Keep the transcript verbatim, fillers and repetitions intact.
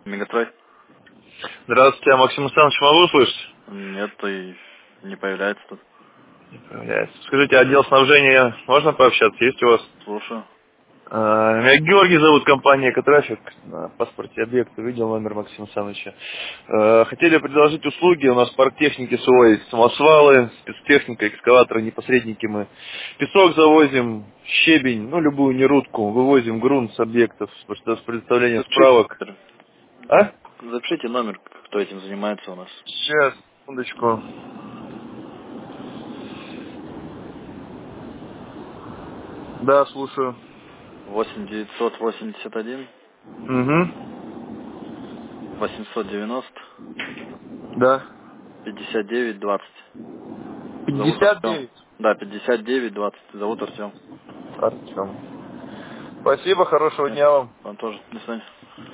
Мегатрой? Здравствуйте, Максим Александрович, могу услышать? Нет, то и не появляется тут. Не появляется. Скажите, отдел снабжения, можно пообщаться? Есть у вас? Слушаю. А, Меня Георгий зовут, компания «Экотрафик». На паспорте объекта видел номер Максима Александровича. А, Хотели предложить услуги. У нас парктехники свой, самосвалы, спецтехника, экскаваторы, непосредники мы. Песок завозим, щебень, ну любую нерудку. Вывозим грунт с объектов с предоставлением Запишите, справок. А? запишите номер, кто этим занимается у нас. Сейчас, секундочку. Да, слушаю. восемь девятьсот восемьдесят один Угу. восемьсот девяносто Да. пятьдесят девять двадцать. Зовут пятьдесят Артем. девять. Да, пятьдесят девять двадцать. Зовут Артем. Артем. Спасибо, хорошего Нет, дня вам. вам тоже. До свидания.